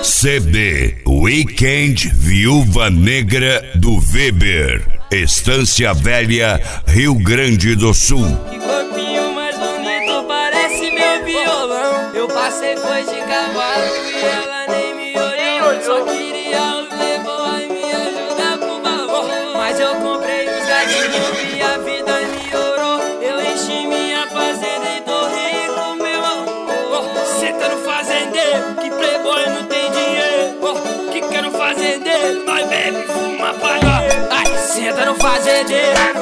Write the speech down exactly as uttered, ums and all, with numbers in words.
C D Weekend Viúva Negra do Weber, Estância Velha, Rio Grande do Sul. Que corpinho mais bonito, parece meu violão. Eu passei foi de cavalo e ela nem me olhou. Só queria os levar e me ajudar pro valor. Mas eu comprei os gatinhos e a vida melhorou. Eu enchi minha fazenda e tô rico, meu amor. Cê tá no fazendeiro, que playboy não tem dinheiro. Que quer no fazendeiro, nós bebe, fuma, paga. Ai, senta no fazendeiro,